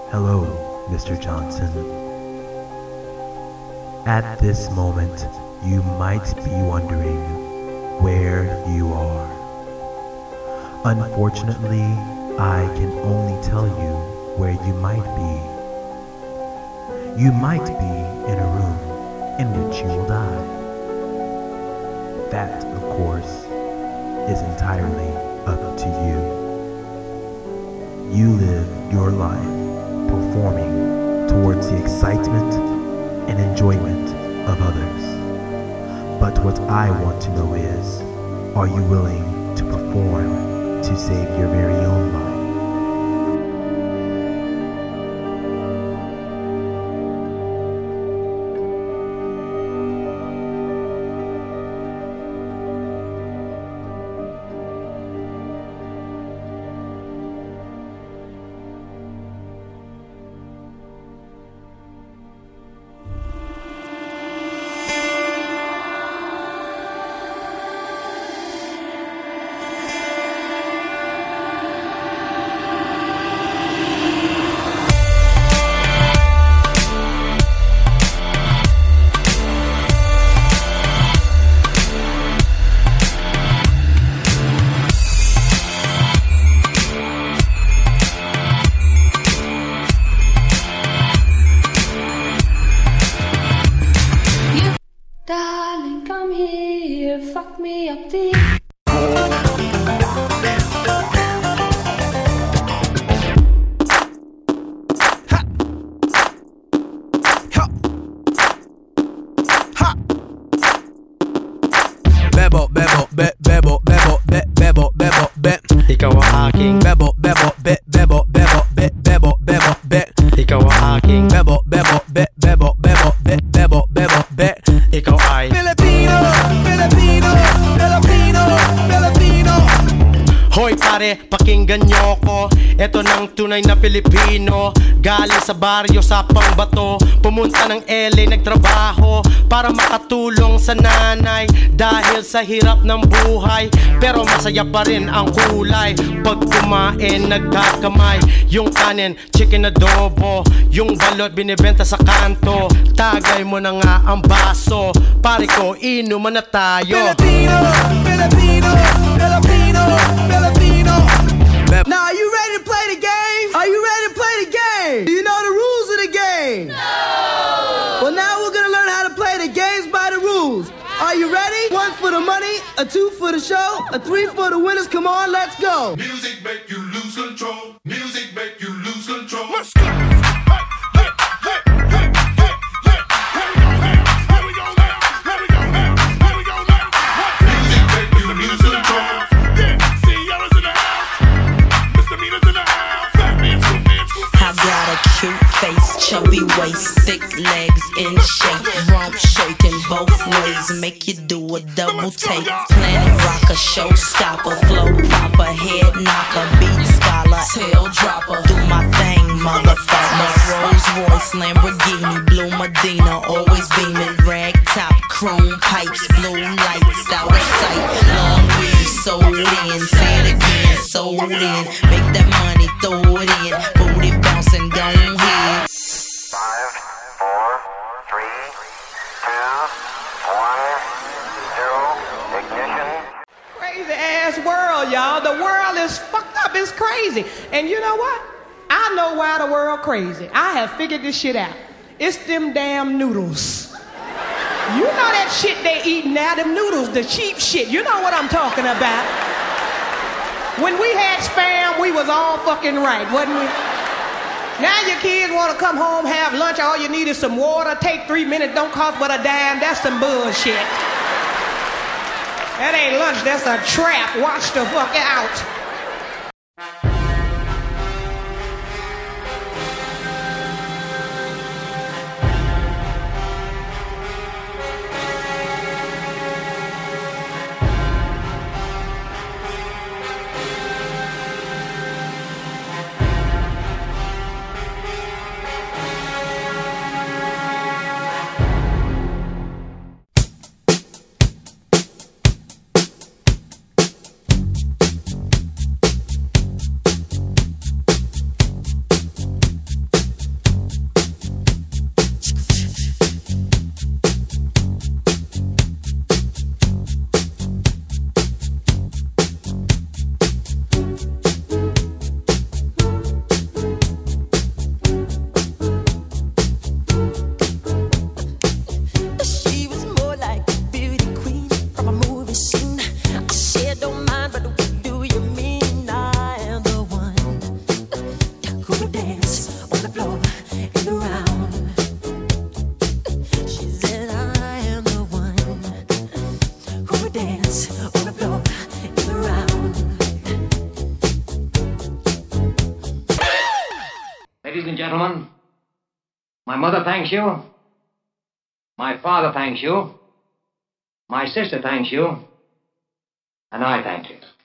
Hello, Mr. Johnson. At this moment, you might be wondering where you are. Unfortunately, I can only tell you where you might be. You might be in a room in which you will die. That, of course, is entirely up to you. You live your life performing towards the excitement and enjoyment of others. But what I want to know is, are you willing to perform to save your very own life? Darling, come here, fuck me up deep. Bebo, bebo, bebo, bebo, bebo, bebo, be. Ikaw ang aking bebo, bebo, bebo, bebo, bebo, bebo, be. Ikaw ang aking bebo, bebo, bebo, bebo, bebo, bebo, be. Ikaw ay Filipino, Filipino, Filipino, Filipino. Hoy pare, pakinggan nyo ko. Eto ng tunay na Pilipino. Galing sa baryo sa Pangbato, pumunta ng LA nagtrabaho para makatulong sa nanay dahil sa hirap ng buhay. Pero masaya pa rin ang kulay pag kumain nagkakamay. Yung kanin, chicken adobo, yung balot binibenta sa kanto. Tagay mo na nga ang baso, pare ko inuman na tayo. Filipino, Filipino, Filipino, Filipino. Now are you ready to play the game? Are you ready to play the game? Do you know the rules of the game? No! Well, now we're gonna learn how to play the games by the rules. Are you ready? 1 for the money, a 2 for the show, a 3 for the winners. Come on, let's go. Music make you lose control. Music make you lose control. Let's go. Chubby waist, thick legs in shape, rump shaking both ways, make you do a double take. Planet rocker, showstopper, flow proper, head knocker, beat scholar, tail dropper. Do my thing, motherfucker. Rolls Royce, Lamborghini, blue Medina, always beaming, rag top, chrome pipes, blue lights out of sight. Long weed, sold in, say it again, sold in. Make that money, throw it in, booty bouncing, don't hit. 5, 4, 3, 2, 1, 0, ignition. Crazy ass world, y'all. The world is fucked up. It's crazy. And you know what? I know why the world crazy. I have figured this shit out. It's them damn noodles. You know that shit they eat now, them noodles, the cheap shit. You know what I'm talking about. When we had Spam, we was all fucking right, wasn't we? Now your kids want to come home, have lunch, all you need is some water, take 3 minutes, don't cost but a dime. That's some bullshit. That ain't lunch, that's a trap. Watch the fuck out. who would dance on the floor and around. She said, I am the one who would dance on the floor and around. Ladies and gentlemen, my mother thanks you. My father thanks you. My sister thanks you. And I thank you.